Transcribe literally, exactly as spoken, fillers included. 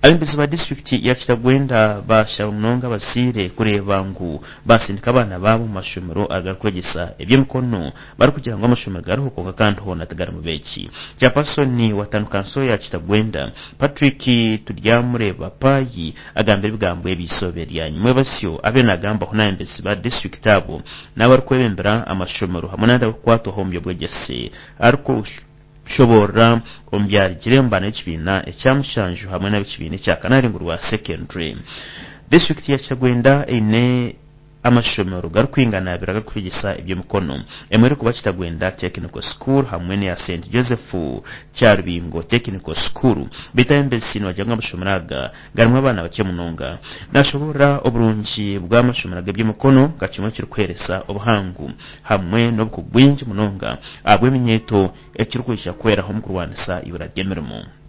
abembezi ba district ya Kitagwenda basha munonga basire kureba ngu basindika abana babo mu mashomero agakwegesa eby'emikono bari kugira ngo amashomero garuhuko kandi hona tagara mu beki cya pasoni watanu kanso ya Kitagwenda Patrick turyamureba payi agambira ibigambo ebisoberya nyumwe basyo abe nagamba hona embezi ba district abo nabari kwebembera amashomero hamwe nanda kwato hombyo bwegese ariko shobora ombyari kirembana ekibina ekyamushanju hamwe n'ekibina kya kanari ngurwa secondary district ya Kitagwenda ine amashomero garukwingana biraga kwigisa ibyo mukono emere kuba Kitagwenda Technical School hamwe ne ya Saint Joseph Cyarubingo Technical School bitembesi no janga amashomeraga garimwe abana bake munonga nashobora oburungi bw'amashomeraga by'umukono gacimo kirukweresa obuhangu hamwe no kugwinje munonga abwe minyeto ekirukwisha kwera ho mu kurwanisa ibura ryemeremo